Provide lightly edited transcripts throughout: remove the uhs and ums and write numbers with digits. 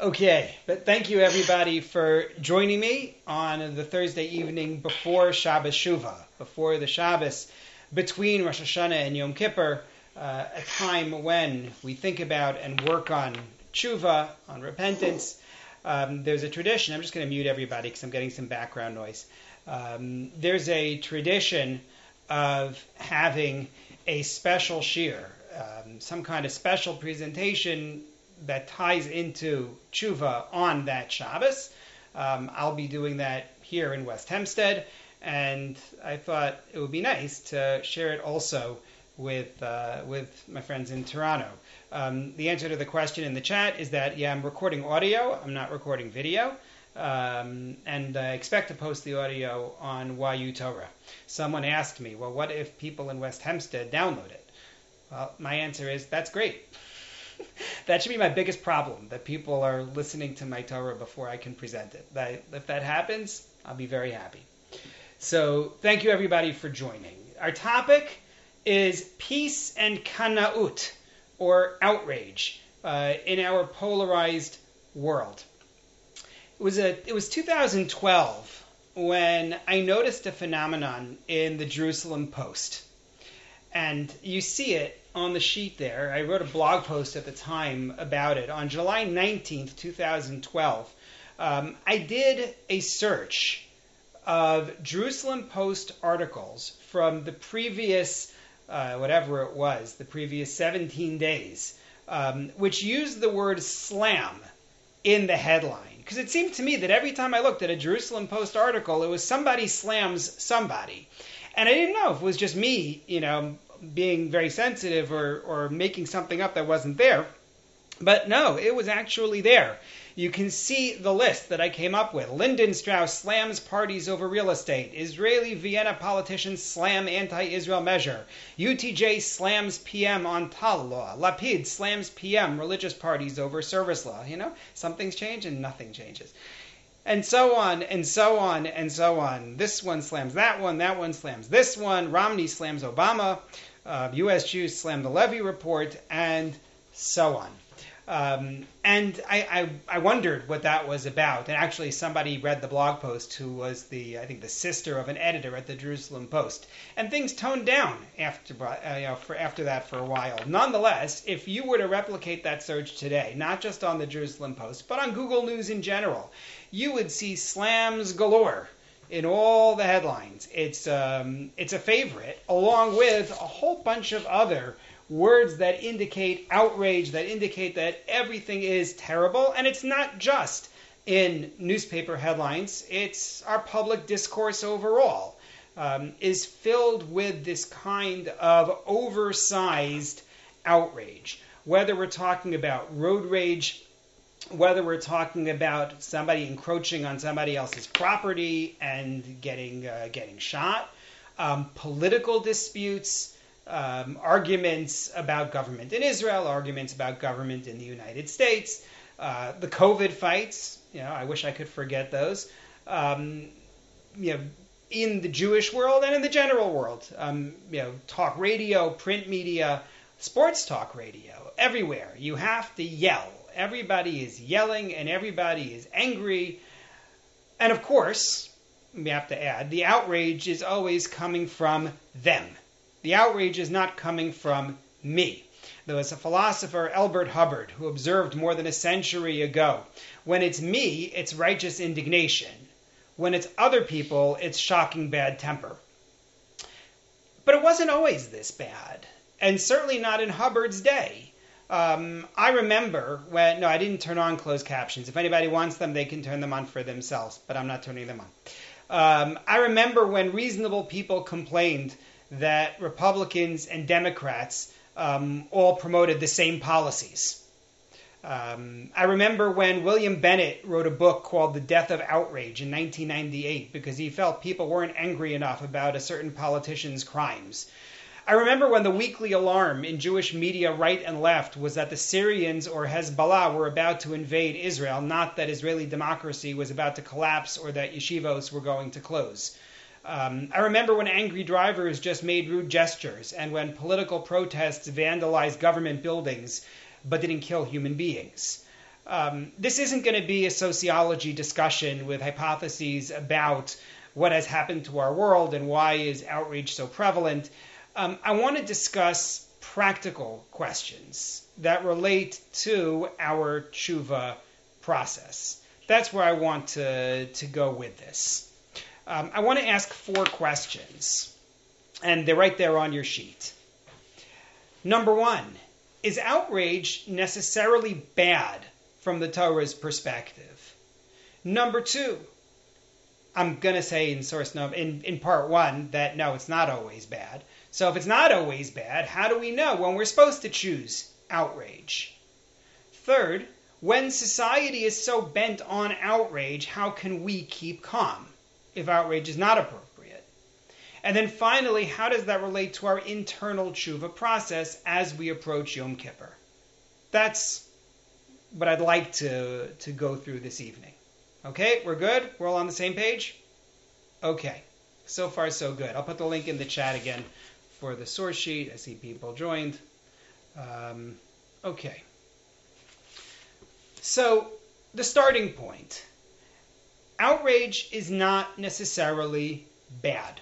Okay, but thank you everybody for joining me on the Thursday evening before Shabbos Shuvah, before the Shabbos between Rosh Hashanah and Yom Kippur, a time when we think about and work on Shuvah, on repentance. There's a tradition, I'm just going to mute everybody because I'm getting some background noise. There's a tradition of having a special shiur, some kind of special presentation that ties into tshuva on that Shabbos. I'll be doing that here in West Hempstead, and I thought it would be nice to share it also with my friends in Toronto. The answer to the question in the chat is that, yeah, I'm recording audio. I'm not recording video. And I expect to post the audio on YU Torah. Someone asked me, well, what if people in West Hempstead download it? Well, my answer is, that's great. That should be my biggest problem, that people are listening to my Torah before I can present it. If that happens, I'll be very happy. So thank you everybody for joining. Our topic is peace and kanaut, or outrage, in our polarized world. It was 2012 when I noticed a phenomenon in the Jerusalem Post. And you see it on the sheet there. I wrote a blog post at the time about it. On July 19th, 2012, I did a search of Jerusalem Post articles from the previous, the previous 17 days, which used the word slam in the headline. Because it seemed to me that every time I looked at a Jerusalem Post article, it was somebody slams somebody. And I didn't know if it was just me, being very sensitive or making something up that wasn't there. But no, it was actually there. You can see the list that I came up with. Lyndon Strauss slams parties over real estate. Israeli Vienna politicians slam anti-Israel measure. UTJ slams PM on Tal law. Lapid slams PM religious parties over service law. Some things change and nothing changes. And so on, and so on, and so on. This one slams that one slams this one. Romney slams Obama. U.S. Jews slam the Levy report, and so on. And I wondered what that was about. And actually, somebody read the blog post who was the sister of an editor at the Jerusalem Post. And things toned down after that for a while. Nonetheless, if you were to replicate that search today, not just on the Jerusalem Post, but on Google News in general, you would see slams galore in all the headlines. It's a favorite, along with a whole bunch of other words that indicate outrage, that indicate that everything is terrible. And it's not just in newspaper headlines. It's our public discourse overall is filled with this kind of oversized outrage. Whether we're talking about road rage, whether we're talking about somebody encroaching on somebody else's property and getting shot, political disputes, arguments about government in Israel, arguments about government in the United States, the COVID fights. I wish I could forget those. In the Jewish world and in the general world, talk radio, print media, sports talk radio, everywhere. You have to yell. Everybody is yelling and everybody is angry. And of course, we have to add, the outrage is always coming from them. The outrage is not coming from me. There was a philosopher, Elbert Hubbard, who observed more than a century ago, when it's me, it's righteous indignation. When it's other people, it's shocking bad temper. But it wasn't always this bad, and certainly not in Hubbard's day. I remember when, I didn't turn on closed captions. If anybody wants them, they can turn them on for themselves, but I'm not turning them on. I remember when reasonable people complained that Republicans and Democrats all promoted the same policies. I remember when William Bennett wrote a book called The Death of Outrage in 1998 because he felt people weren't angry enough about a certain politician's crimes. I remember when the weekly alarm in Jewish media, right and left, was that the Syrians or Hezbollah were about to invade Israel, not that Israeli democracy was about to collapse or that yeshivos were going to close. I remember when angry drivers just made rude gestures and when political protests vandalized government buildings but didn't kill human beings. This isn't going to be a sociology discussion with hypotheses about what has happened to our world and why is outrage so prevalent. I want to discuss practical questions that relate to our tshuva process. That's where I want to go with this. I want to ask 4 questions, and they're right there on your sheet. Number 1, is outrage necessarily bad from the Torah's perspective? Number 2, I'm going to say in part 1 that no, it's not always bad. So if it's not always bad, how do we know when we're supposed to choose outrage? Third, when society is so bent on outrage, how can we keep calm if outrage is not appropriate? And then finally, how does that relate to our internal tshuva process as we approach Yom Kippur? That's what I'd like to go through this evening. Okay, we're good? We're all on the same page? Okay, so far so good. I'll put the link in the chat again for the source sheet. I see people joined. Okay. So, the starting point. Outrage is not necessarily bad.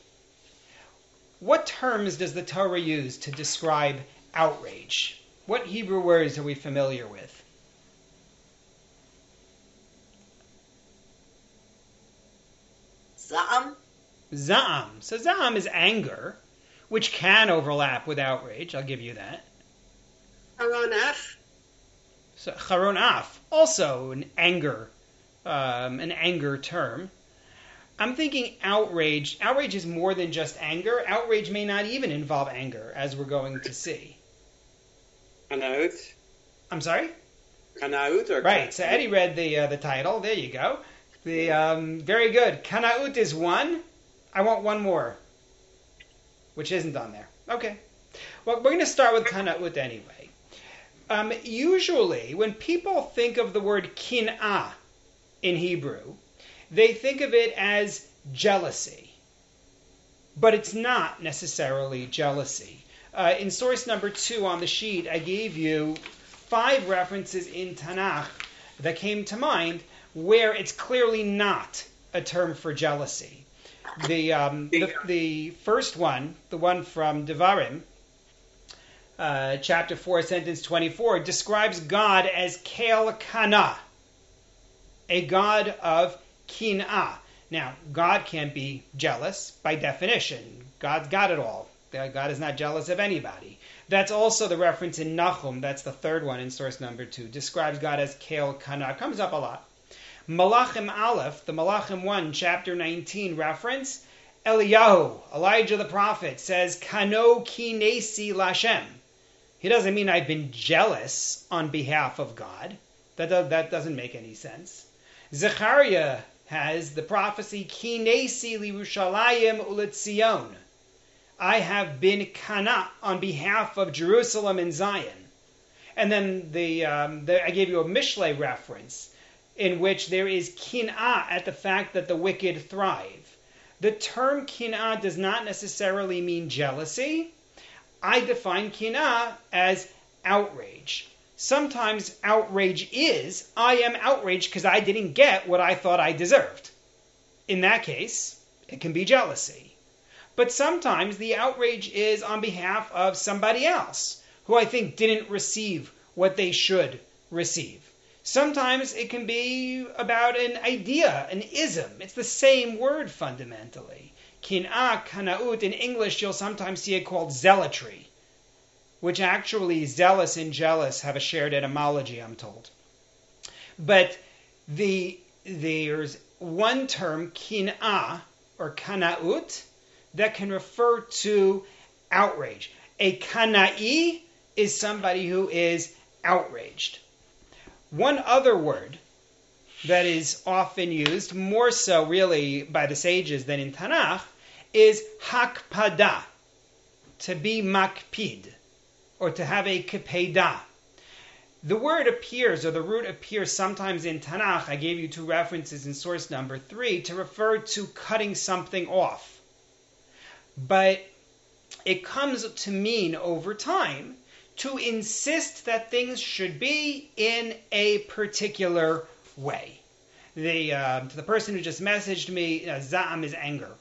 What terms does the Torah use to describe outrage? What Hebrew words are we familiar with? Za'am. Za'am. So za'am is anger, which can overlap with outrage. I'll give you that. Charonaf. So charonaf, also an anger term. I'm thinking outrage. Outrage is more than just anger. Outrage may not even involve anger, as we're going to see. Kanaut. I'm sorry? Kanaut or right. So Eddie read the title. There you go. Very good. Kanaut is 1. I want 1 more, which isn't on there. Okay. Well, we're going to start with kanaut anyway. Usually, when people think of the word kin'ah in Hebrew, they think of it as jealousy. But it's not necessarily jealousy. In source number 2 on the sheet, I gave you 5 references in Tanakh that came to mind where it's clearly not a term for jealousy. The first one, the one from Devarim, chapter 4, sentence 24, describes God as Kel Kana, a God of Kin'ah. Now, God can't be jealous by definition. God's got it all. God is not jealous of anybody. That's also the reference in Nahum, that's the third one in source number 2, describes God as Kel Kana. Comes up a lot. Malachim Aleph, the Malachim 1, chapter 19 reference, Eliyahu, Elijah the prophet, says, Kano kinesi lashem. He doesn't mean I've been jealous on behalf of God. That doesn't make any sense. Zechariah has the prophecy, Kinesi liRushalayim uletzion. I have been kana on behalf of Jerusalem and Zion. And then I gave you a Mishlei reference in which there is kin'ah at the fact that the wicked thrive. The term kin'ah does not necessarily mean jealousy. I define kin'ah as outrage. Sometimes outrage is, I am outraged because I didn't get what I thought I deserved. In that case, it can be jealousy. But sometimes the outrage is on behalf of somebody else who I think didn't receive what they should receive. Sometimes it can be about an idea, an ism. It's the same word fundamentally. Kin'ah, kanaut, in English you'll sometimes see it called zealotry, which actually zealous and jealous have a shared etymology, I'm told. But there's one term, kin'ah, or kanaut, that can refer to outrage. A kana'i is somebody who is outraged. One other word that is often used, more so really by the sages than in Tanakh, is hakpada, to be makpid, or to have a kepeda. The word appears, or the root appears sometimes in Tanakh, I gave you 2 references in source number 3, to refer to cutting something off. But it comes to mean over time to insist that things should be in a particular way. To the person who just messaged me, za'am is anger.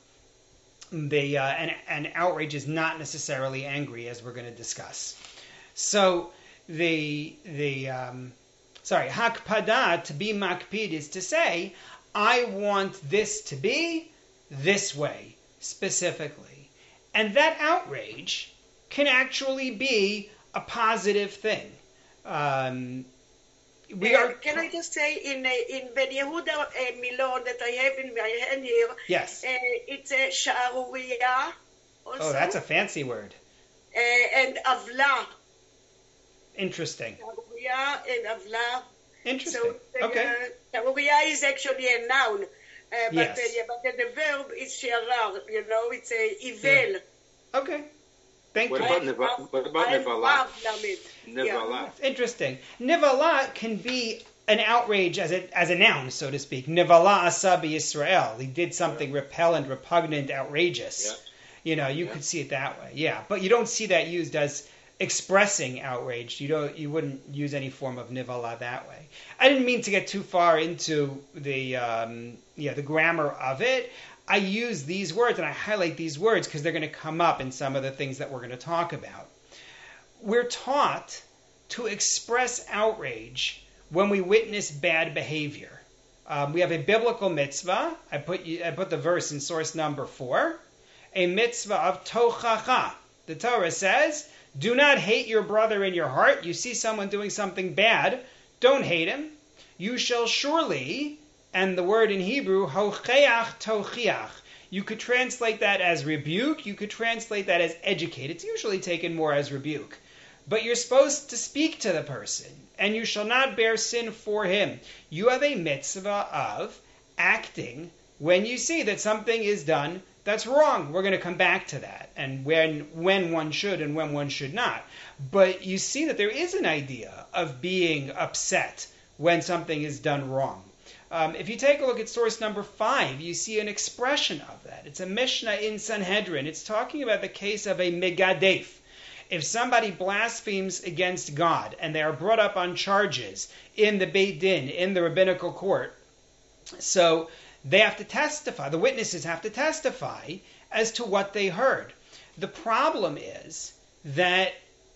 And outrage is not necessarily angry, as we're going to discuss. So hakpada, to be makpid, is to say, I want this to be this way, specifically. And that outrage can actually be a positive thing. Can I just say, in Ben Yehuda Milon that I have in my hand here, yes, it's a sha'aruriya also. Oh, that's a fancy word. And avla. Interesting. Sha'aruriya and avla. Interesting. So, okay. Sha'aruriya is actually a noun, yes. But the verb is she'arar. It's a evil. Yeah. Okay. Thank you. What about nivala? Nivala. That's interesting. Nivala can be an outrage as a noun, so to speak. Nivala asa b'Yisrael. He did something repellent, repugnant, outrageous. Yeah. You could see it that way. Yeah, but you don't see that used as expressing outrage. You wouldn't use any form of nivala that way. I didn't mean to get too far into the grammar of it. I use these words and I highlight these words because they're going to come up in some of the things that we're going to talk about. We're taught to express outrage when we witness bad behavior. We have a biblical mitzvah. I put the verse in source number 4. A mitzvah of tochacha. The Torah says, do not hate your brother in your heart. You see someone doing something bad, don't hate him. You shall surely... And the word in Hebrew, hocheach tochiach. You could translate that as rebuke. You could translate that as educate. It's usually taken more as rebuke. But you're supposed to speak to the person, and you shall not bear sin for him. You have a mitzvah of acting when you see that something is done that's wrong. We're going to come back to that, and when one should and when one should not. But you see that there is an idea of being upset when something is done wrong. If you take a look at source number 5, you see an expression of that. It's a Mishnah in Sanhedrin. It's talking about the case of a megadef. If somebody blasphemes against God and they are brought up on charges in the Beit Din, in the rabbinical court, so they have to testify. The witnesses have to testify as to what they heard. The problem is that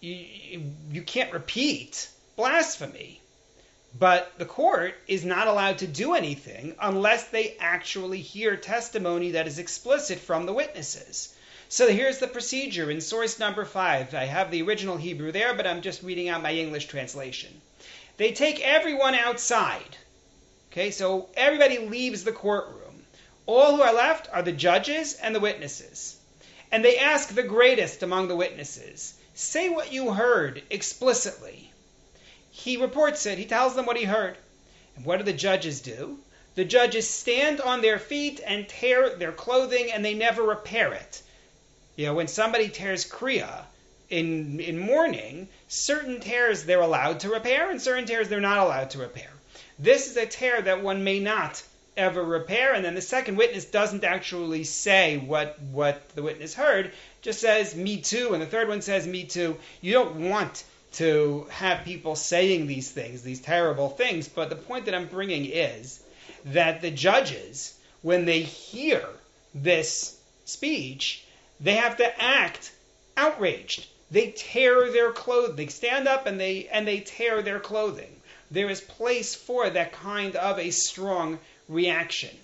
you can't repeat blasphemy. But the court is not allowed to do anything unless they actually hear testimony that is explicit from the witnesses. So here's the procedure in source number 5. I have the original Hebrew there, but I'm just reading out my English translation. They take everyone outside. Okay, so everybody leaves the courtroom. All who are left are the judges and the witnesses. And they ask the greatest among the witnesses, say what you heard explicitly. He reports it. He tells them what he heard. And what do the judges do? The judges stand on their feet and tear their clothing, and they never repair it. When somebody tears kriya in mourning, certain tears they're allowed to repair, and certain tears they're not allowed to repair. This is a tear that one may not ever repair, and then the second witness doesn't actually say what the witness heard, just says, me too, and the third one says, me too. You don't want to have people saying these things, these terrible things, but the point that I'm bringing is that the judges, when they hear this speech, they have to act outraged. They tear their clothing. They stand up and they tear their clothing. There is place for that kind of a strong reaction.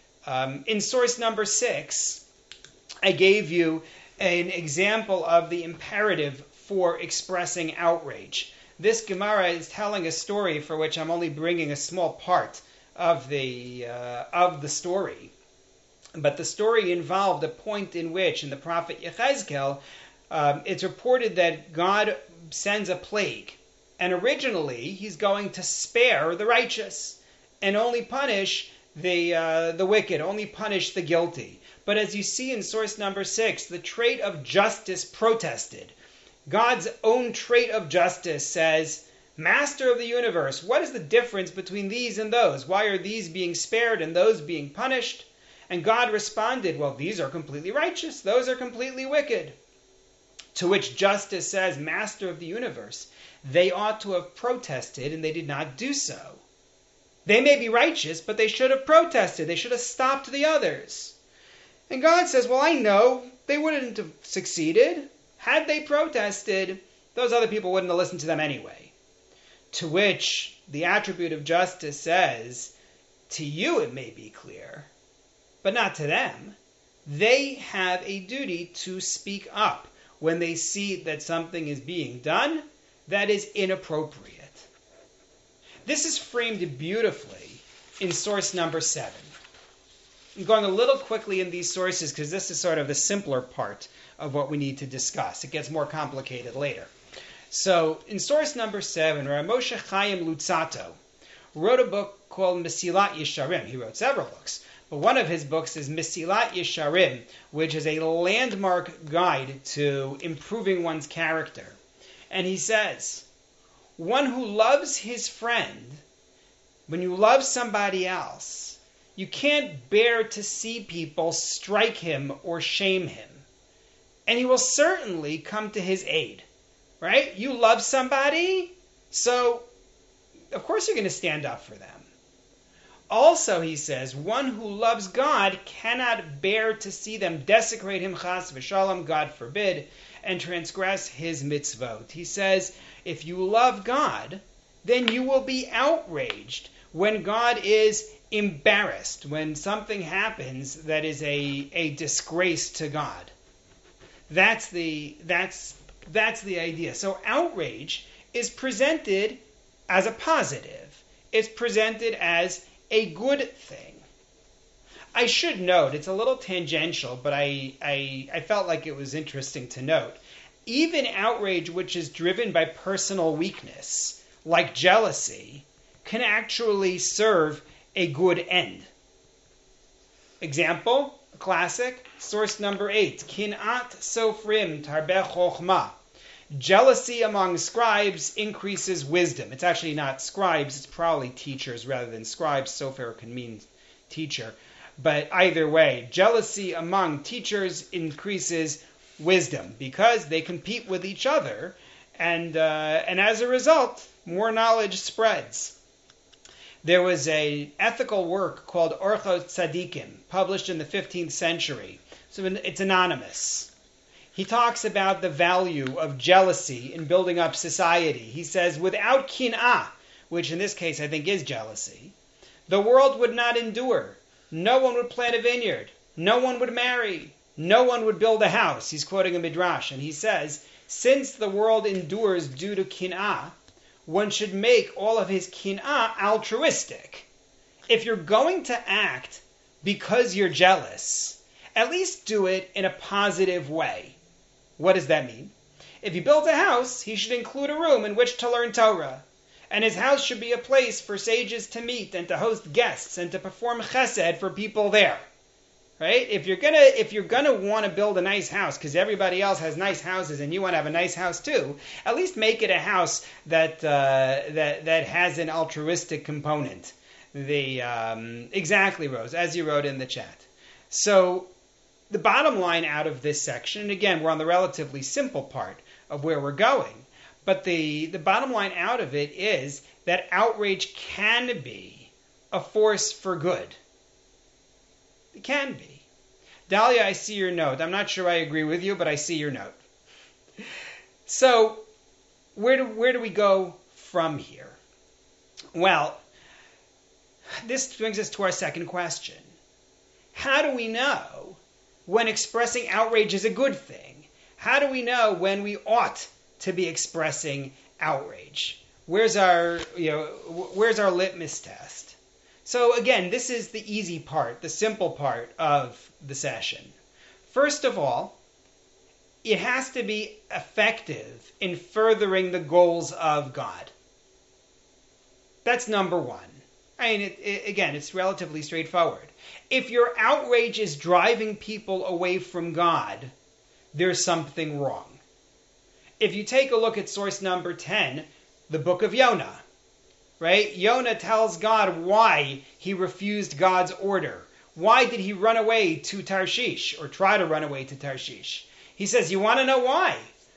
In source number 6, I gave you an example of the imperative for expressing outrage. This Gemara is telling a story for which I'm only bringing a small part of the story. But the story involved a point in which, in the prophet Yechezkel, it's reported that God sends a plague. And originally, he's going to spare the righteous and only punish the wicked, only punish the guilty. But as you see in source number 6, the trait of justice protested. God's own trait of justice says, Master of the universe, what is the difference between these and those? Why are these being spared and those being punished? And God responded, well, these are completely righteous. Those are completely wicked. To which Justice says, Master of the universe, they ought to have protested, and they did not do so. They may be righteous, but they should have protested. They should have stopped the others. And God says, well, I know they wouldn't have succeeded. Had they protested, those other people wouldn't have listened to them anyway. To which the attribute of justice says, to you it may be clear, but not to them. They have a duty to speak up when they see that something is being done that is inappropriate. This is framed beautifully in source number 7. I'm going a little quickly in these sources because this is sort of the simpler part of what we need to discuss. It gets more complicated later. So in source number 7, Rav Moshe Chaim Luzzatto wrote a book called Mesilat Yesharim. He wrote several books, but one of his books is Mesilat Yesharim, which is a landmark guide to improving one's character. And he says, one who loves his friend, when you love somebody else, you can't bear to see people strike him or shame him. And he will certainly come to his aid. Right? You love somebody, so of course you're going to stand up for them. Also, he says, one who loves God cannot bear to see them desecrate him, chas v'shalom, God forbid, and transgress his mitzvot. He says, if you love God, then you will be outraged when God is embarrassed, when something happens that is a disgrace to God. That's the idea. So outrage is presented as a positive. It's presented as a good thing. I should note, it's a little tangential, but I felt like it was interesting to note. Even outrage which is driven by personal weakness, like jealousy, can actually serve a good end. Example, classic, source number 8, Kinat Sofrim Tarbeh Chochma. Jealousy among scribes increases wisdom. It's actually not scribes, it's probably teachers rather than scribes. Sofer can mean teacher. But either way, jealousy among teachers increases wisdom because they compete with each other, and as a result, more knowledge spreads. There was an ethical work called Orchot Tzadikim, published in the 15th century. So it's anonymous. He talks about the value of jealousy in building up society. He says, without kin'ah, which in this case I think is jealousy, the world would not endure. No one would plant a vineyard. No one would marry. No one would build a house. He's quoting a midrash, and he says, since the world endures due to kin'ah, one should make all of his kin'ah altruistic. If you're going to act because you're jealous, at least do it in a positive way. What does that mean? If he builds a house, he should include a room in which to learn Torah. And his house should be a place for sages to meet and to host guests and to perform chesed for people there. Right? If you're gonna want to build a nice house because everybody else has nice houses and you want to have a nice house too, at least make it a house that has an altruistic component. Exactly, Rose, as you wrote in the chat. So the bottom line out of this section, and again, we're on the relatively simple part of where we're going, but the bottom line out of it is that outrage can be a force for good. It can be. Dahlia, I see your note. I'm not sure I agree with you, but I see your note. So, where do we go from here? Well, this brings us to our second question. How do we know when expressing outrage is a good thing? How do we know when we ought to be expressing outrage? Where's our litmus test? So again, this is the easy part, the simple part of the session. First of all, it has to be effective in furthering the goals of God. That's number one. I mean, it's relatively straightforward. If your outrage is driving people away from God, there's something wrong. If you take a look at source number 10, the book of Yonah, right? Yonah tells God why he refused God's order. Why did he run away to Tarshish, or try to run away to Tarshish? He says, you want to know why?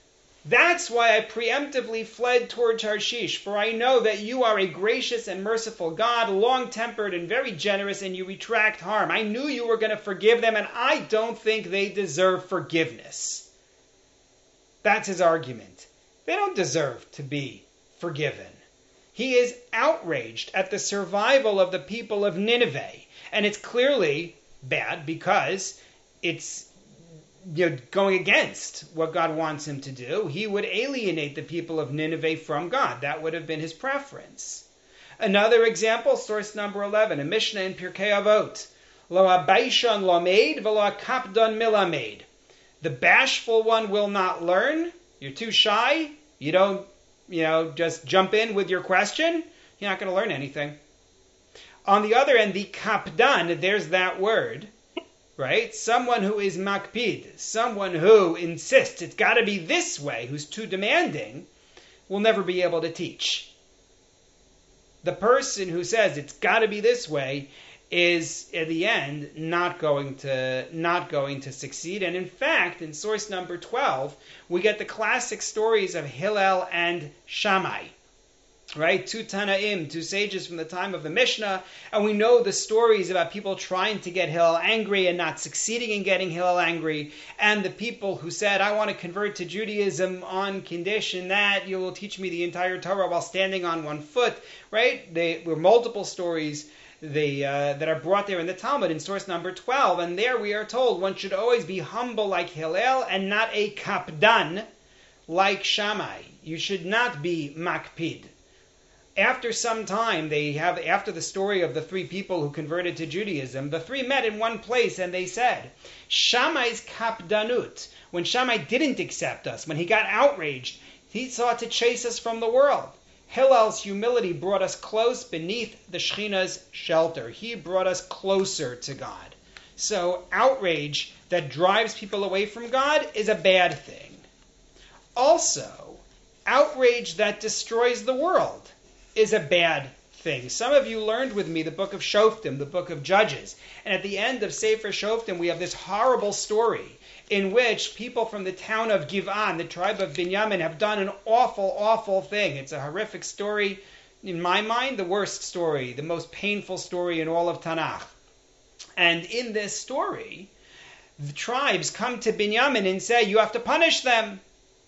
That's why I preemptively fled toward Tarshish, for I know that you are a gracious and merciful God, long-tempered and very generous, and you retract harm. I knew you were going to forgive them, and I don't think they deserve forgiveness. That's his argument. They don't deserve to be forgiven. He is outraged at the survival of the people of Nineveh, and it's clearly bad because it's going against what God wants him to do. He would alienate the people of Nineveh from God. That would have been his preference. Another example, source number 11, a Mishnah in Pirkei Avot. Lo habaishan lamed v'lo hakapdan milamed. The bashful one will not learn. You're too shy. You don't, just jump in with your question. You're not going to learn anything. On the other end, the kapdan, there's that word. Right? Someone who is makpid, someone who insists it's got to be this way, who's too demanding, will never be able to teach. The person who says it's got to be this way is, at the end, not going to succeed. And in fact, in source number 12, we get the classic stories of Hillel and Shammai. Right? Two Tanaim, two sages from the time of the Mishnah, and we know the stories about people trying to get Hillel angry and not succeeding in getting Hillel angry, and the people who said, I want to convert to Judaism on condition that you will teach me the entire Torah while standing on one foot. Right? There were multiple stories that are brought there in the Talmud in source number 12, and there we are told one should always be humble like Hillel and not a kapdan like Shammai. You should not be makpid. After some time, after the story of the three people who converted to Judaism, the three met in one place and they said, Shammai's kapdanut, when Shammai didn't accept us, when he got outraged, he sought to chase us from the world. Hillel's humility brought us close beneath the Shechina's shelter. He brought us closer to God. So outrage that drives people away from God is a bad thing. Also, outrage that destroys the world is a bad thing. Some of you learned with me the book of Shoftim, the book of Judges. And at the end of Sefer Shoftim, we have this horrible story in which people from the town of Giv'an, the tribe of Binyamin, have done an awful, awful thing. It's a horrific story. In my mind, the worst story, the most painful story in all of Tanakh. And in this story, the tribes come to Binyamin and say, you have to punish them.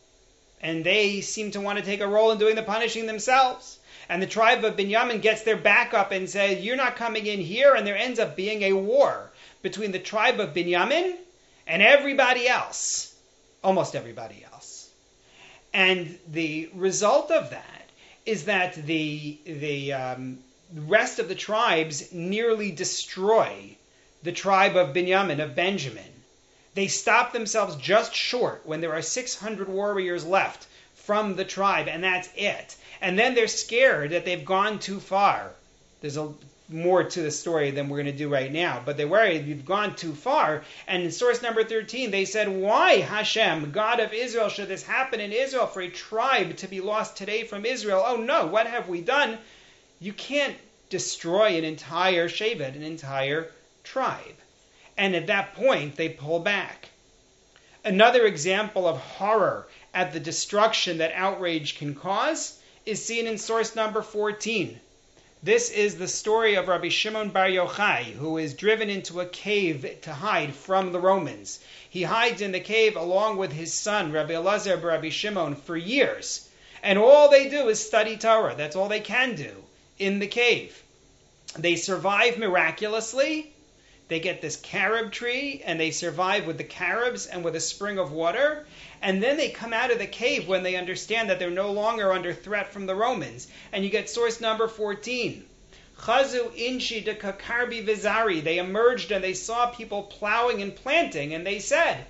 And they seem to want to take a role in doing the punishing themselves. And the tribe of Binyamin gets their back up and says, you're not coming in here. And there ends up being a war between the tribe of Binyamin and everybody else. Almost everybody else. And the result of that is that the rest of the tribes nearly destroy the tribe of Binyamin, of Benjamin. They stop themselves just short when there are 600 warriors left from the tribe, and that's it. And then they're scared that they've gone too far. There's more to the story than we're going to do right now, but they're worried we've gone too far. And in source number 13, they said, why, Hashem, God of Israel, should this happen in Israel for a tribe to be lost today from Israel? Oh no, what have we done? You can't destroy an entire Shevet, an entire tribe. And at that point, they pull back. Another example of horror at the destruction that outrage can cause is seen in source number 14. This is the story of Rabbi Shimon Bar Yochai, who is driven into a cave to hide from the Romans. He hides in the cave along with his son, Rabbi Elazar bar Rabbi Shimon, for years. And all they do is study Torah. That's all they can do in the cave. They survive miraculously. They get this carob tree, and they survive with the carobs and with a spring of water. And then they come out of the cave when they understand that they're no longer under threat from the Romans. And you get source number 14. Chazu inshi de kakarbi vizari. They emerged and they saw people plowing and planting, and they said,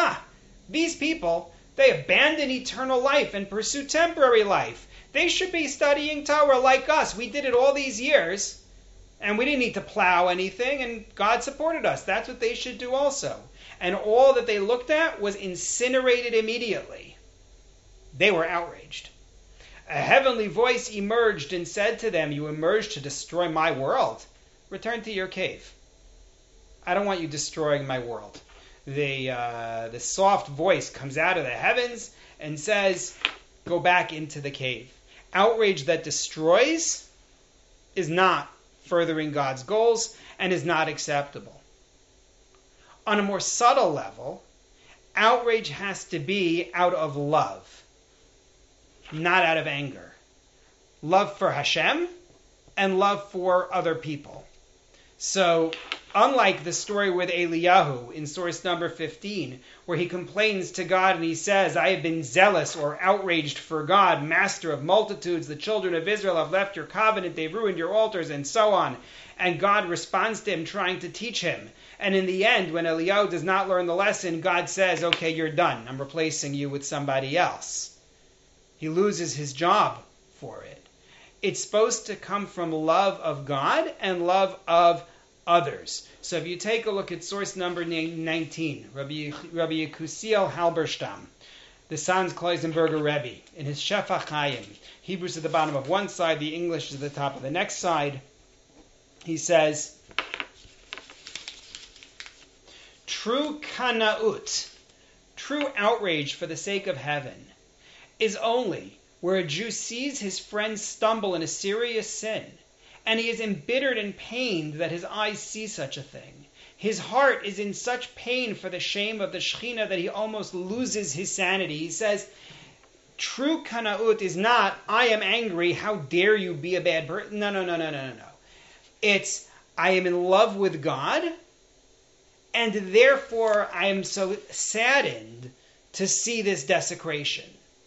these people, they abandon eternal life and pursue temporary life. They should be studying Torah like us. We did it all these years. And we didn't need to plow anything, and God supported us. That's what they should do also. And all that they looked at was incinerated immediately. They were outraged. A heavenly voice emerged and said to them, you emerged to destroy my world. Return to your cave. I don't want you destroying my world. the soft voice comes out of the heavens and says, go back into the cave. Outrage that destroys is not furthering God's goals and is not acceptable. On a more subtle level, outrage has to be out of love, not out of anger. Love for Hashem and love for other people. So, unlike the story with Eliyahu in source number 15, where he complains to God and he says, I have been zealous or outraged for God, master of multitudes, the children of Israel have left your covenant, they've ruined your altars, and so on. And God responds to him, trying to teach him. And in the end, when Eliyahu does not learn the lesson, God says, okay, you're done. I'm replacing you with somebody else. He loses his job for it. It's supposed to come from love of God and love of others. So if you take a look at source number 19, Rabbi Yekusiel Halberstam, the Sanz Kloisenberger Rebbe, in his Shefa Chaim, Hebrews at the bottom of one side, the English is at the top of the next side, he says, true kana'ut, true outrage for the sake of heaven, is only where a Jew sees his friends stumble in a serious sin, and he is embittered and pained that his eyes see such a thing. His heart is in such pain for the shame of the Shekhinah that he almost loses his sanity. He says, true kana'ut is not, I am angry, how dare you be a bad person. No. It's, I am in love with God, and therefore I am so saddened to see this desecration.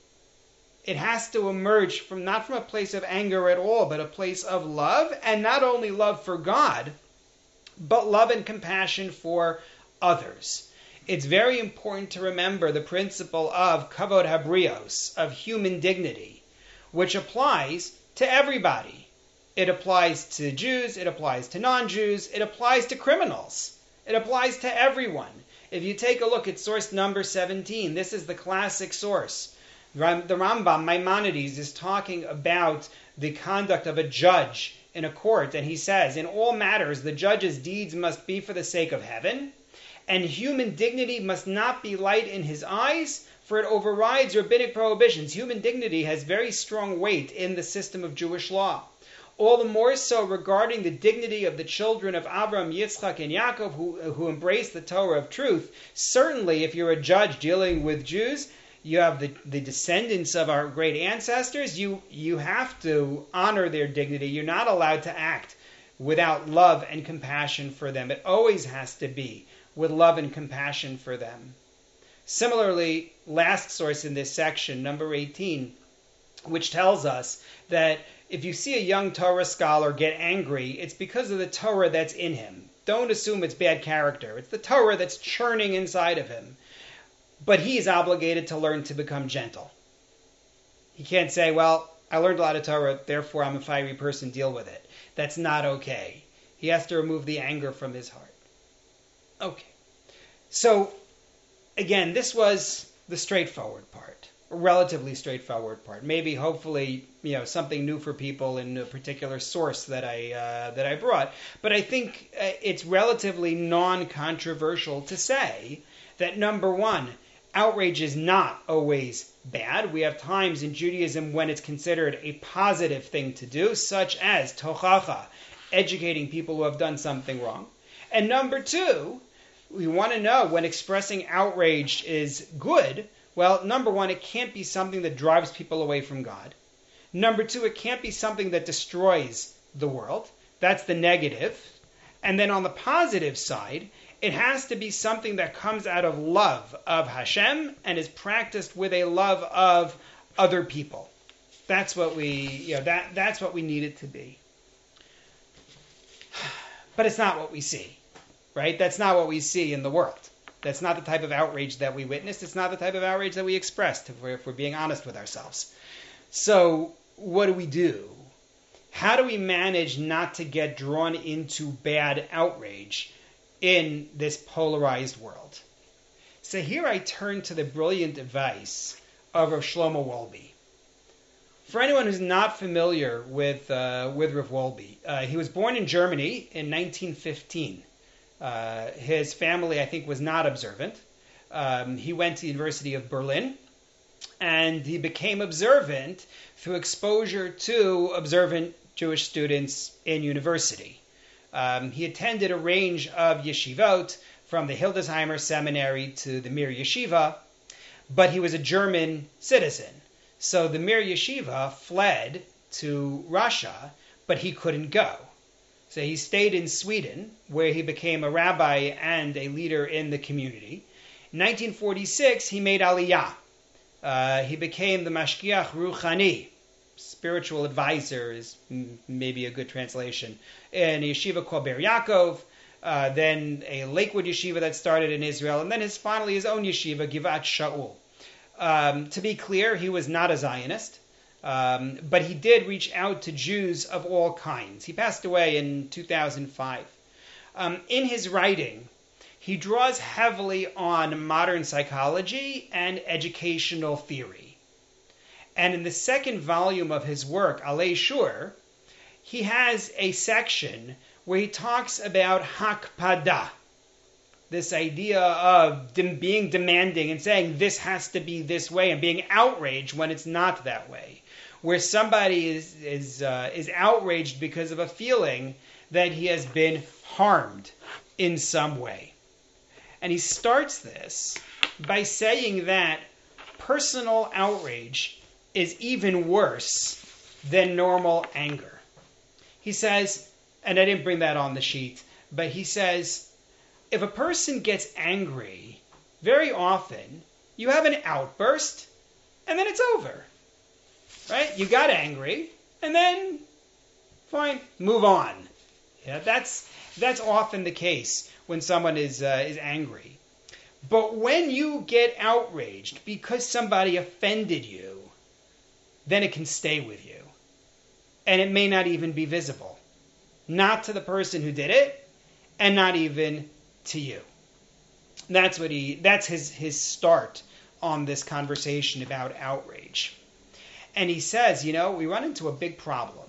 It has to emerge not from a place of anger at all, but a place of love, and not only love for God, but love and compassion for others. It's very important to remember the principle of kavod habrios, of human dignity, which applies to everybody. It applies to Jews, it applies to non-Jews, it applies to criminals. It applies to everyone. If you take a look at source number 17, this is the classic source. The Rambam, Maimonides, is talking about the conduct of a judge in a court, and he says, in all matters, the judge's deeds must be for the sake of heaven, and human dignity must not be light in his eyes, for it overrides rabbinic prohibitions. Human dignity has very strong weight in the system of Jewish law. All the more so regarding the dignity of the children of Abraham, Yitzchak, and Yaakov, who embrace the Torah of truth. Certainly, if you're a judge dealing with Jews, you have the descendants of our great ancestors, you have to honor their dignity. You're not allowed to act without love and compassion for them. It always has to be with love and compassion for them. Similarly, last source in this section, number 18, which tells us that if you see a young Torah scholar get angry, it's because of the Torah that's in him. Don't assume it's bad character. It's the Torah that's churning inside of him. But he is obligated to learn to become gentle. He can't say, well, I learned a lot of Torah, therefore I'm a fiery person, deal with it. That's not okay. He has to remove the anger from his heart. Okay. So, again, this was the straightforward part, a relatively straightforward part. Maybe, hopefully, something new for people in a particular source that I brought. But I think it's relatively non-controversial to say that, number one, outrage is not always bad. We have times in Judaism when it's considered a positive thing to do, such as tochacha, educating people who have done something wrong. And number two, we want to know when expressing outrage is good. Well, number one, it can't be something that drives people away from God. Number two, it can't be something that destroys the world. That's the negative. And then on the positive side, it has to be something that comes out of love of Hashem and is practiced with a love of other people. That's what that's what we need it to be. But it's not what we see, right? That's not what we see in the world. That's not the type of outrage that we witnessed. It's not the type of outrage that we expressed, if we're being honest with ourselves. So what do? How do we manage not to get drawn into bad outrage in this polarized world? So here I turn to the brilliant advice of Rav Shlomo Wolbe. For anyone who's not familiar with Rav Wolbe, he was born in Germany in 1915. His family, I think, was not observant. He went to the University of Berlin, and he became observant through exposure to observant Jewish students in university. He attended a range of yeshivot, from the Hildesheimer Seminary to the Mir Yeshiva, but he was a German citizen. So the Mir Yeshiva fled to Russia, but he couldn't go. So he stayed in Sweden, where he became a rabbi and a leader in the community. In 1946, he made Aliyah. He became the Mashgiach Ruchani, spiritual advisor is maybe a good translation, in a yeshiva called Ber Yaakov, then a Lakewood yeshiva that started in Israel, and then finally his own yeshiva, Givat Shaul. To be clear, he was not a Zionist, but he did reach out to Jews of all kinds. He passed away in 2005. In his writing, he draws heavily on modern psychology and educational theory. And in the second volume of his work, Alei Shur, he has a section where he talks about hakpada, this idea of being demanding and saying this has to be this way, and being outraged when it's not that way, where somebody is outraged because of a feeling that he has been harmed in some way. And he starts this by saying that personal outrage is even worse than normal anger. He says, and I didn't bring that on the sheet, but he says, if a person gets angry, very often you have an outburst and then it's over. Right? You got angry and then fine, move on. Yeah, that's often the case when someone is angry. But when you get outraged because somebody offended you, then it can stay with you. And it may not even be visible. Not to the person who did it, and not even to you. That's his start on this conversation about outrage. And he says, we run into a big problem.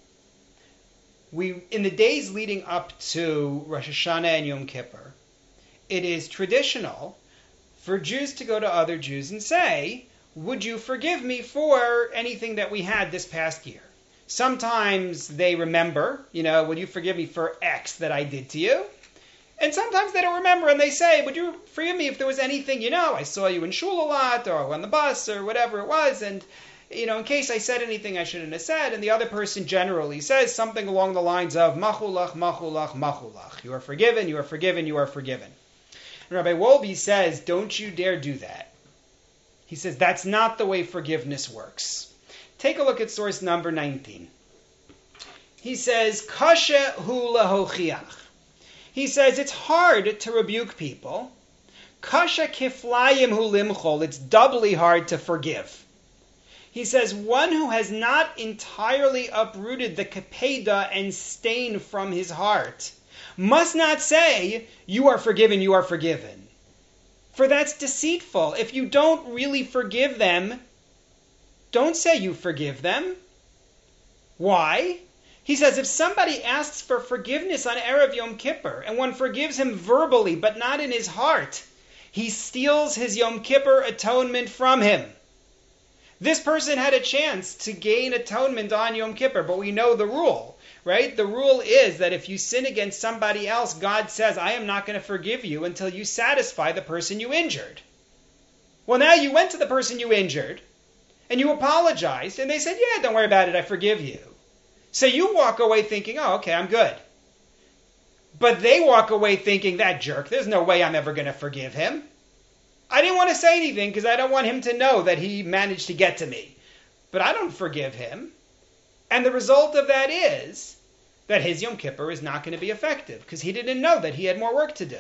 In the days leading up to Rosh Hashanah and Yom Kippur, it is traditional for Jews to go to other Jews and say, would you forgive me for anything that we had this past year? Sometimes they remember, would you forgive me for X that I did to you? And sometimes they don't remember and they say, would you forgive me if there was anything, I saw you in shul a lot or on the bus or whatever it was, and in case I said anything I shouldn't have said, and the other person generally says something along the lines of, machulach, machulach, machulach. You are forgiven, you are forgiven, you are forgiven. And Rabbi Wolbe says, don't you dare do that. He says, that's not the way forgiveness works. Take a look at source number 19. He says, kasha hu lahochiach. He says, it's hard to rebuke people. Kasha kiflayim hu limchol. It's doubly hard to forgive. He says, one who has not entirely uprooted the kapeda and stain from his heart must not say, you are forgiven, you are forgiven. For that's deceitful. If you don't really forgive them, don't say you forgive them. Why? He says, if somebody asks for forgiveness on Erev Yom Kippur, and one forgives him verbally, but not in his heart, he steals his Yom Kippur atonement from him. This person had a chance to gain atonement on Yom Kippur, but we know the rule, right? The rule is that if you sin against somebody else, God says, I am not going to forgive you until you satisfy the person you injured. Well, now you went to the person you injured, and you apologized, and they said, yeah, don't worry about it, I forgive you. So you walk away thinking, oh, okay, I'm good. But they walk away thinking, that jerk, there's no way I'm ever going to forgive him. I didn't want to say anything because I don't want him to know that he managed to get to me. But I don't forgive him. And the result of that is that his Yom Kippur is not going to be effective because he didn't know that he had more work to do.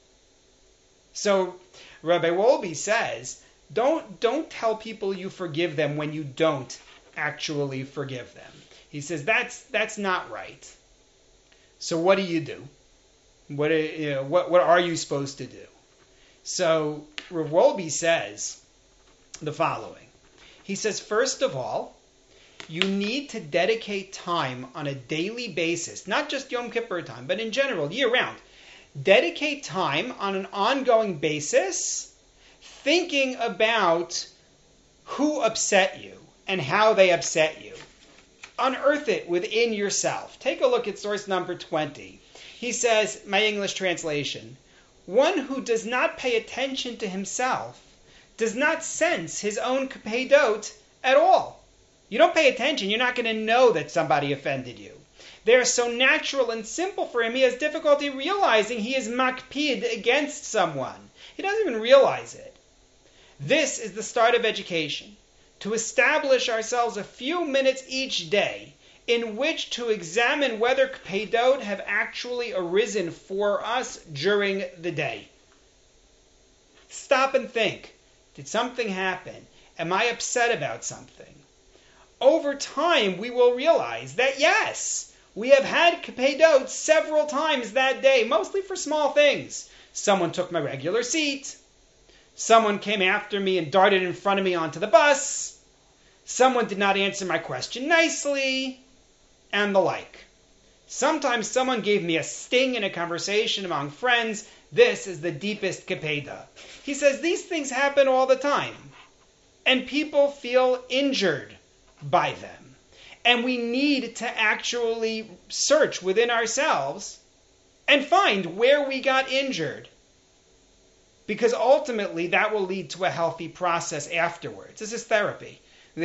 So Rabbi Wolbe says, don't tell people you forgive them when you don't actually forgive them. He says that's not right. So what do you do? What are you supposed to do? So Rav Wolbe says the following. He says, first of all, you need to dedicate time on a daily basis, not just Yom Kippur time, but in general, year-round. dedicate time on an ongoing basis thinking about who upset you and how they upset you. Unearth it within yourself. Take a look at source number 20. He says, my English translation, one who does not pay attention to himself does not sense his own kapedot at all. You don't pay attention, you're not going to know that somebody offended you. They are so natural and simple for him, he has difficulty realizing he is makpid against someone. He doesn't even realize it. This is the start of education, to establish ourselves a few minutes each day in which to examine whether kapedot have actually arisen for us during the day. Stop and think. Did something happen? Am I upset about something? Over time, we will realize that yes, we have had kapedot several times that day, mostly for small things. Someone took my regular seat. Someone came after me and darted in front of me onto the bus. Someone did not answer my question nicely, and the like. Sometimes someone gave me a sting in a conversation among friends. This is the deepest kapeda. He says these things happen all the time, and people feel injured by them. And we need to actually search within ourselves and find where we got injured. Because ultimately that will lead to a healthy process afterwards. This is therapy.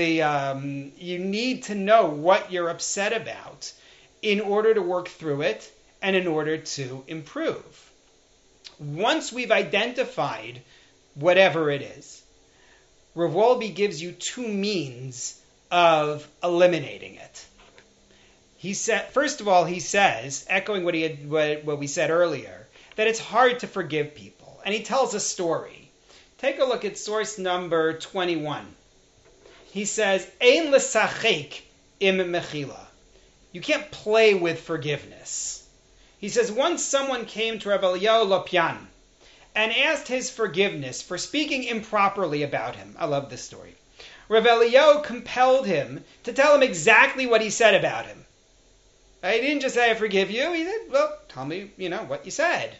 You need to know what you're upset about in order to work through it and in order to improve. Once we've identified whatever it is, Rav Wolbe gives you two means of eliminating it. He said, first of all, he says, echoing what we said earlier, that it's hard to forgive people. And he tells a story. Take a look at source number 21. He says, Ein l'sachek im mechila. You can't play with forgiveness. He says, once someone came to Rav Eliyahu Lopian and asked his forgiveness for speaking improperly about him. I love this story. Rav Eliyahu compelled him to tell him exactly what he said about him. He didn't just say, I forgive you. He said, well, tell me, what you said.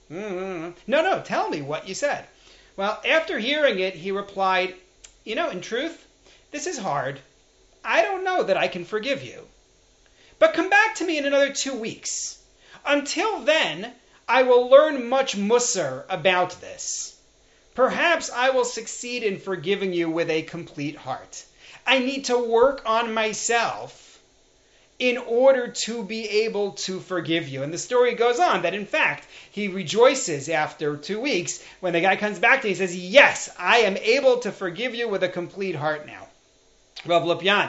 No, tell me what you said. Well, after hearing it, he replied, in truth, this is hard. I don't know that I can forgive you. But come back to me in another 2 weeks. Until then, I will learn much musar about this. Perhaps I will succeed in forgiving you with a complete heart. I need to work on myself in order to be able to forgive you. And the story goes on that, in fact, he rejoices after 2 weeks when the guy comes back to him. He says, yes, I am able to forgive you with a complete heart now. Rav Lopian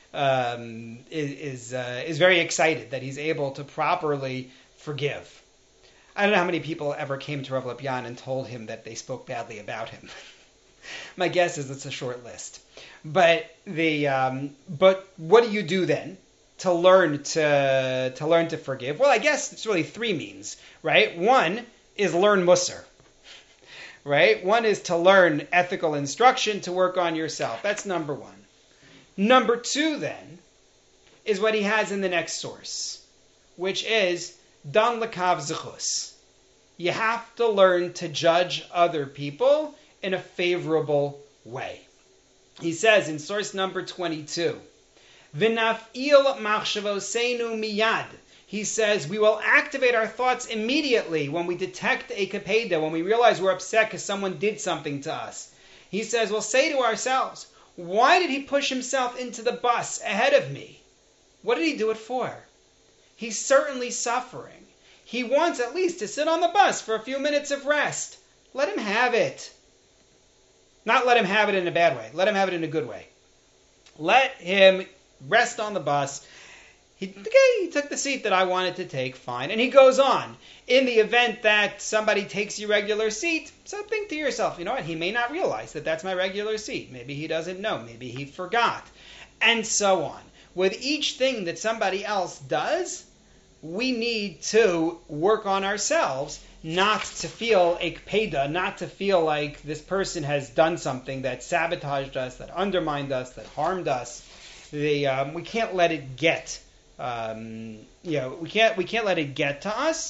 is very excited that he's able to properly forgive. I don't know how many people ever came to Rav Lopian and told him that they spoke badly about him. My guess is it's a short list. But what do you do then to learn to forgive? Well, I guess it's really three means, right? One is learn musar, right? One is to learn ethical instruction to work on yourself. That's number one. Number two, then, is what he has in the next source, which is dan lekav zechus. You have to learn to judge other people in a favorable way. He says in source number 22, V'naf'il machshavosenu miyad. He says we will activate our thoughts immediately when we detect a kapeda, when we realize we're upset because someone did something to us. He says we'll say to ourselves, why did he push himself into the bus ahead of me? What did he do it for? He's certainly suffering. He wants at least to sit on the bus for a few minutes of rest. Let him have it. Not let him have it in a bad way. Let him have it in a good way. Let him rest on the bus. He took the seat that I wanted to take, fine. And he goes on. In the event that somebody takes your regular seat, so think to yourself, you know what, he may not realize that that's my regular seat. Maybe he doesn't know. Maybe he forgot. And so on. With each thing that somebody else does, we need to work on ourselves not to feel a kpeda, not to feel like this person has done something that sabotaged us, that undermined us, that harmed us. We can't let it get, we can't let it get to us.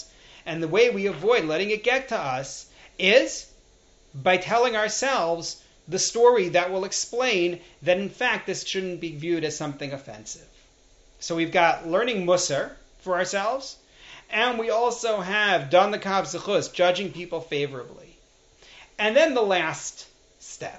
And the way we avoid letting it get to us is by telling ourselves the story that will explain that, in fact, this shouldn't be viewed as something offensive. So we've got learning Musar for ourselves, and we also have Don the Kav Zechus, judging people favorably. And then the last step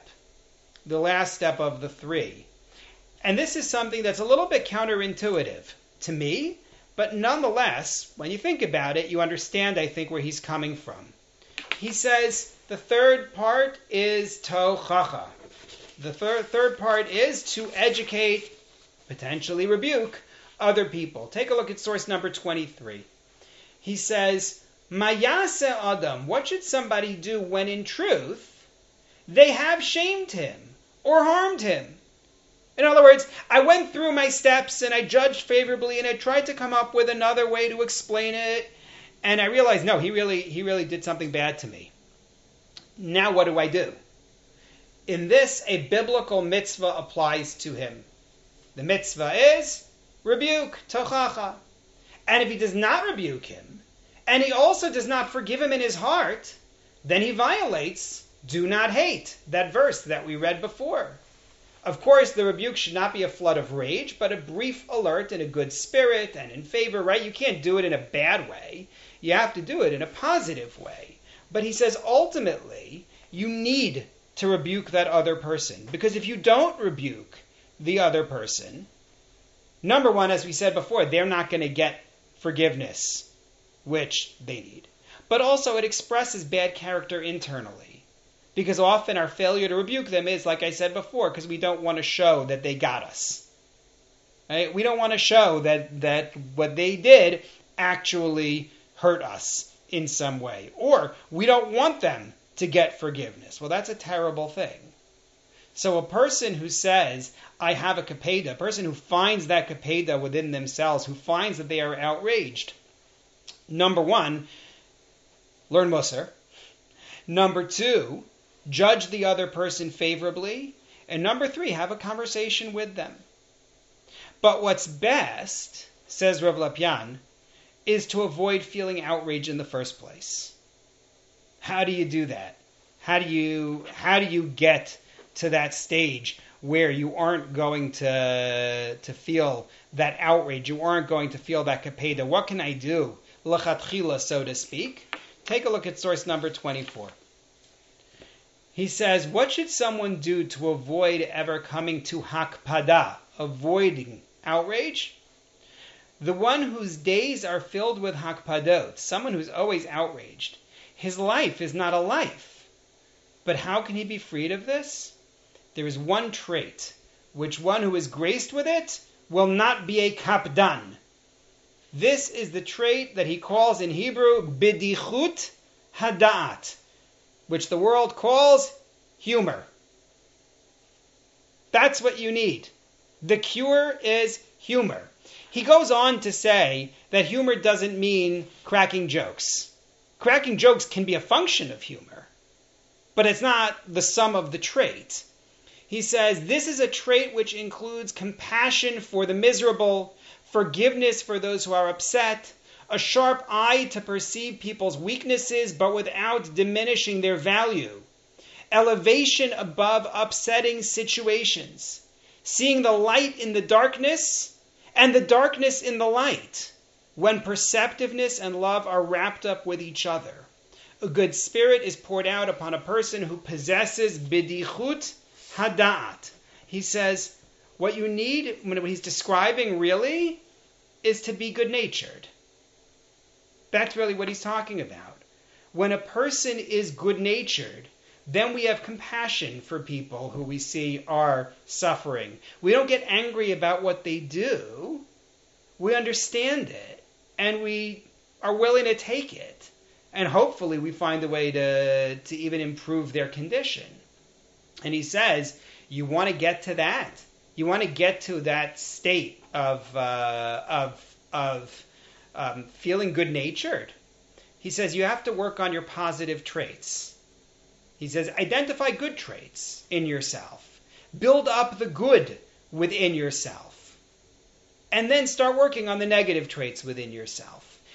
of the three. And this is something that's a little bit counterintuitive to me, but nonetheless, when you think about it, you understand, I think, where he's coming from. He says the third part is tochacha. The third part is to educate, potentially rebuke, other people. Take a look at source number 23. He says, Mayase Adam, what should somebody do when in truth they have shamed him or harmed him? In other words, I went through my steps and I judged favorably and I tried to come up with another way to explain it, and I realized, no, he really did something bad to me. Now what do I do? In this, a biblical mitzvah applies to him. The mitzvah is rebuke, tochacha. And if he does not rebuke him, and he also does not forgive him in his heart, then he violates do not hate, that verse that we read before. Of course, the rebuke should not be a flood of rage, but a brief alert in a good spirit and in favor, right? You can't do it in a bad way. You have to do it in a positive way. But he says, ultimately, you need to rebuke that other person. Because if you don't rebuke the other person, number one, as we said before, they're not going to get forgiveness, which they need. But also, it expresses bad character internally. Because often our failure to rebuke them is, like I said before, because we don't want to show that they got us. Right? We don't want to show that what they did actually hurt us in some way. Or we don't want them to get forgiveness. Well, that's a terrible thing. So a person who says, I have a kapeda, a person who finds that kapeda within themselves, who finds that they are outraged, number one, learn Musar. Number two, judge the other person favorably. And number three, have a conversation with them. But what's best, says Rav Lapian, is to avoid feeling outrage in the first place. How do you do that? How do you get to that stage where you aren't going to feel that outrage? You aren't going to feel that kapeda. What can I do? L'chatchila, so to speak. Take a look at source number 24. He says, what should someone do to avoid ever coming to hakpada, avoiding outrage? The one whose days are filled with hakpadot, someone who's always outraged, his life is not a life. But how can he be freed of this? There is one trait, which one who is graced with it will not be a kapdan. This is the trait that he calls in Hebrew bidichut hada'at, which the world calls humor. That's what you need. The cure is humor. He goes on to say that humor doesn't mean cracking jokes. Cracking jokes can be a function of humor, but it's not the sum of the trait. He says this is a trait which includes compassion for the miserable, forgiveness for those who are upset, a sharp eye to perceive people's weaknesses but without diminishing their value, elevation above upsetting situations, seeing the light in the darkness and the darkness in the light, when perceptiveness and love are wrapped up with each other. A good spirit is poured out upon a person who possesses bidichut hada'at. He says what you need, when he's describing really, is to be good-natured. That's really what he's talking about. When a person is good-natured, then we have compassion for people who we see are suffering. We don't get angry about what they do. We understand it, and we are willing to take it. And hopefully we find a way to even improve their condition. And he says, you want to get to that. You want to get to that state of feeling good-natured. He says you have to work on your positive traits. He says identify good traits in yourself. Build up the good within yourself. And then start working on the negative traits within yourself.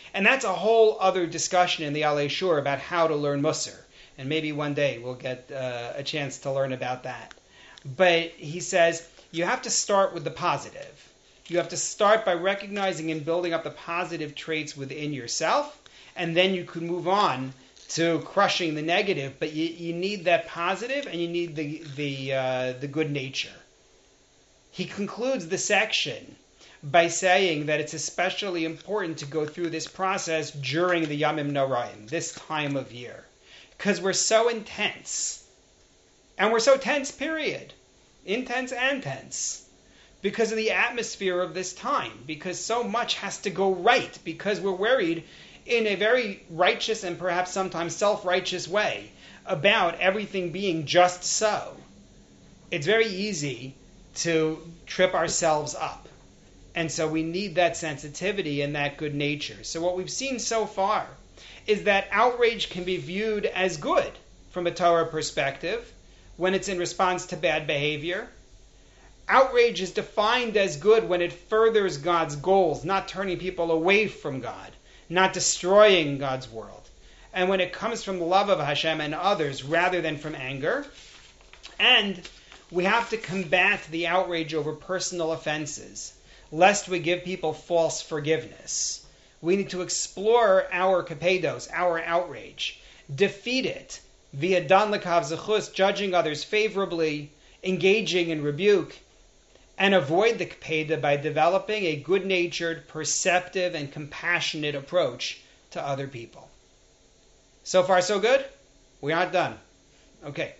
And that's a whole other discussion in the Alei Shur about how to learn Musar. And maybe one day we'll get a chance to learn about that. But he says you have to start with the positive. You have to start by recognizing and building up the positive traits within yourself, and then you can move on to crushing the negative. But you need that positive, and you need the good nature. He concludes the section by saying that it's especially important to go through this process during the Yamim Noraim, this time of year, because we're so intense, and we're so tense, period, intense and tense, because of the atmosphere of this time, because so much has to go right, because we're worried in a very righteous and perhaps sometimes self-righteous way about everything being just so. It's very easy to trip ourselves up. And so we need that sensitivity and that good nature. So what we've seen so far is that outrage can be viewed as good from a Torah perspective when it's in response to bad behavior. Outrage is defined as good when it furthers God's goals, not turning people away from God, not destroying God's world. And when it comes from the love of Hashem and others rather than from anger. And we have to combat the outrage over personal offenses, lest we give people false forgiveness. We need to explore our kapedos, our outrage, defeat it via dan lekav zechus, judging others favorably, engaging in rebuke, and avoid the kapeda by developing a good-natured, perceptive, and compassionate approach to other people. So far, so good? We aren't done. Okay.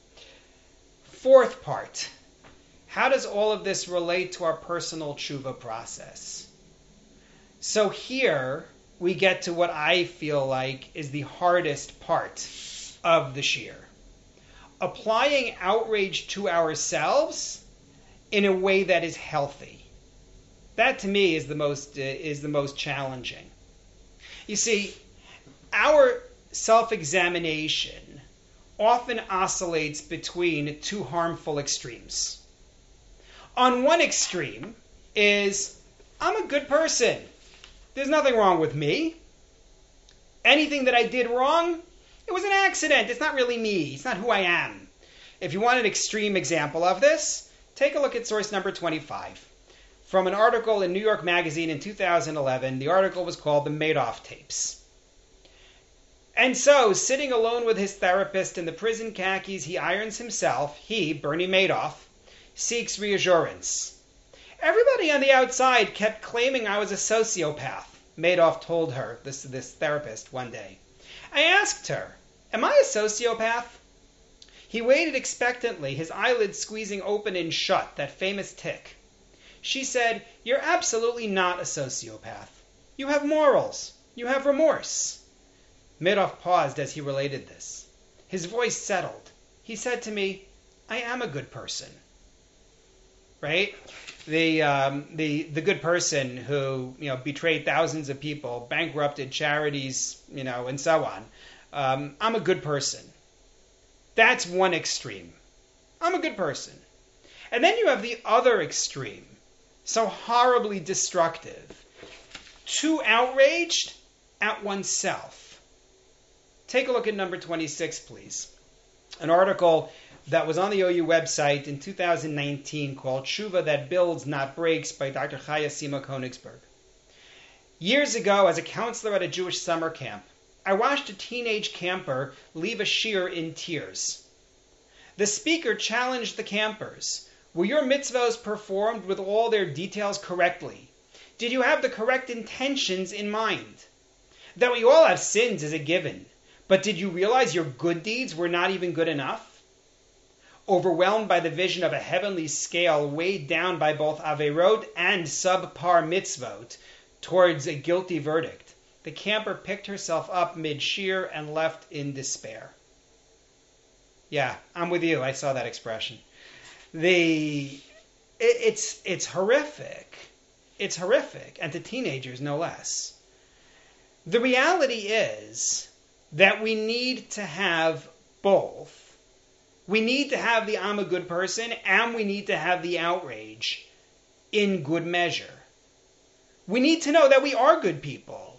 Fourth part. How does all of this relate to our personal tshuva process? So here we get to what I feel like is the hardest part of the shir. Applying outrage to ourselves in a way that is healthy. That to me is the most challenging. You see, our self-examination often oscillates between two harmful extremes. On one extreme is, I'm a good person. There's nothing wrong with me. Anything that I did wrong, it was an accident. It's not really me. It's not who I am. If you want an extreme example of this, take a look at source number 25. From an article in New York Magazine in 2011, the article was called The Madoff Tapes. And so, sitting alone with his therapist in the prison khakis he irons himself, he, Bernie Madoff, seeks reassurance. Everybody on the outside kept claiming I was a sociopath, Madoff told her, this therapist, one day. I asked her, am I a sociopath? He waited expectantly, his eyelids squeezing open and shut, that famous tick. She said, you're absolutely not a sociopath. You have morals. You have remorse. Madoff paused as he related this. His voice settled. He said to me, I am a good person. Right? The good person who betrayed thousands of people, bankrupted charities, and so on. I'm a good person. That's one extreme. I'm a good person. And then you have the other extreme, so horribly destructive, too outraged at oneself. Take a look at number 26, please. An article that was on the OU website in 2019 called Tshuva That Builds, Not Breaks by Dr. Chaya Sima Konigsberg. Years ago, as a counselor at a Jewish summer camp, I watched a teenage camper leave a shir in tears. The speaker challenged the campers. Were your mitzvahs performed with all their details correctly? Did you have the correct intentions in mind? That we all have sins is a given. But did you realize your good deeds were not even good enough? Overwhelmed by the vision of a heavenly scale weighed down by both averot and subpar mitzvot towards a guilty verdict, the camper picked herself up mid-shear and left in despair. Yeah, I'm with you. I saw that expression. It's horrific. It's horrific, and to teenagers no less. The reality is that we need to have both. We need to have the I'm a good person, and we need to have the outrage in good measure. We need to know that we are good people.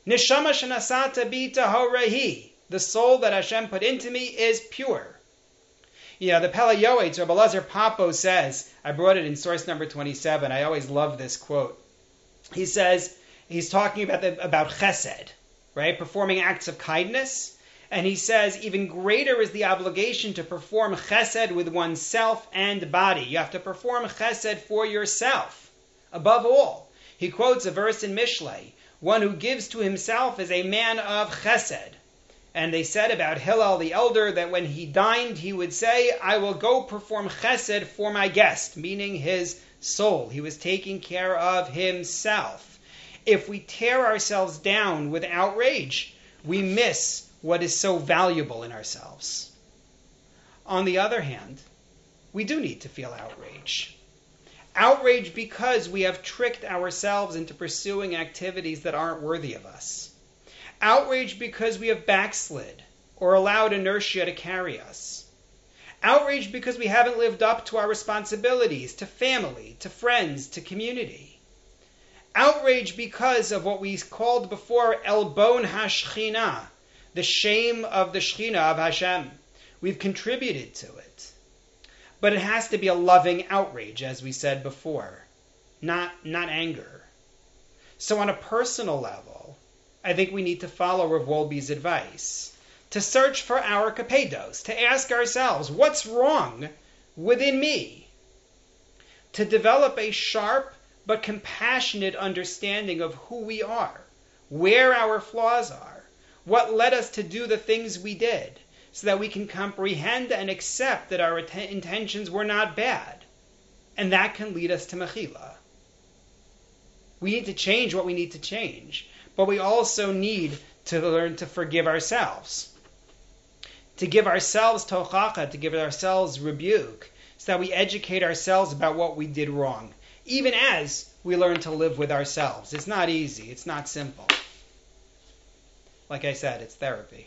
Neshama shenasata bi tahorehi. The soul that Hashem put into me is pure. The Pele Yoetz, Rabbi Elazar Papo says, I brought it in source number 27. I always love this quote. He says, he's talking about chesed, right? Performing acts of kindness. And he says, even greater is the obligation to perform chesed with oneself and body. You have to perform chesed for yourself. Above all, he quotes a verse in Mishlei, one who gives to himself is a man of chesed. And they said about Hillel the elder that when he dined, he would say, I will go perform chesed for my guest, meaning his soul. He was taking care of himself. If we tear ourselves down with outrage, we miss what is so valuable in ourselves. On the other hand, we do need to feel outrage. Outrage because we have tricked ourselves into pursuing activities that aren't worthy of us. Outrage because we have backslid or allowed inertia to carry us. Outrage because we haven't lived up to our responsibilities, to family, to friends, to community. Outrage because of what we called before Elbon HaShechina, the shame of the Shechina of Hashem. We've contributed to it. But it has to be a loving outrage, as we said before, not anger. So on a personal level, I think we need to follow Rav Wolbe's advice, to search for our kapedos, to ask ourselves, what's wrong within me? To develop a sharp but compassionate understanding of who we are, where our flaws are, what led us to do the things we did, so that we can comprehend and accept that our intentions were not bad. And that can lead us to mechila. We need to change what we need to change. But we also need to learn to forgive ourselves. To give ourselves tochacha, to give ourselves rebuke, so that we educate ourselves about what we did wrong. Even as we learn to live with ourselves. It's not easy. It's not simple. Like I said, it's therapy.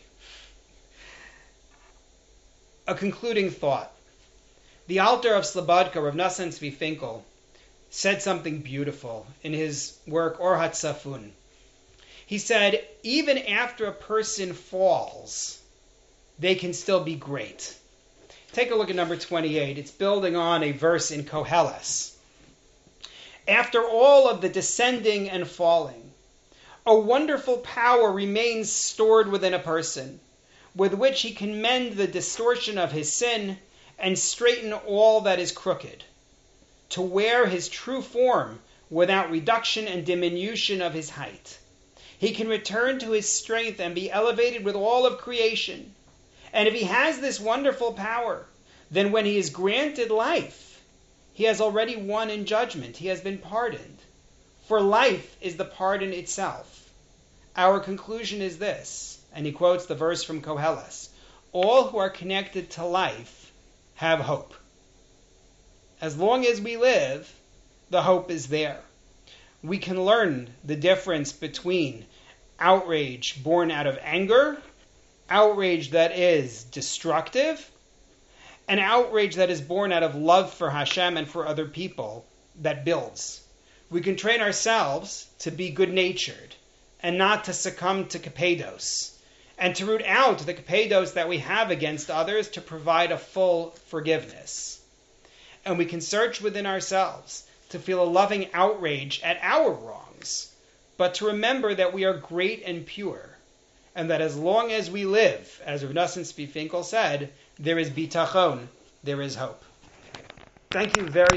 A concluding thought. The Alter of Slobodka, Rav Nosson Tzvi Finkel, said something beautiful in his work Or HaTzafun. He said, even after a person falls, they can still be great. Take a look at number 28. It's building on a verse in Koheles. After all of the descending and falling, a wonderful power remains stored within a person, with which he can mend the distortion of his sin and straighten all that is crooked, to wear his true form without reduction and diminution of his height. He can return to his strength and be elevated with all of creation. And if he has this wonderful power, then when he is granted life, he has already won in judgment. He has been pardoned. For life is the pardon itself. Our conclusion is this, and he quotes the verse from Koheles, all who are connected to life have hope. As long as we live, the hope is there. We can learn the difference between outrage born out of anger, outrage that is destructive, and outrage that is born out of love for Hashem and for other people that builds. We can train ourselves to be good-natured and not to succumb to kapedos, and to root out the kapedos that we have against others to provide a full forgiveness. And we can search within ourselves to feel a loving outrage at our wrongs, but to remember that we are great and pure, and that as long as we live, as Rav Nosson Tzvi Finkel said, there is bitachon, there is hope. Thank you very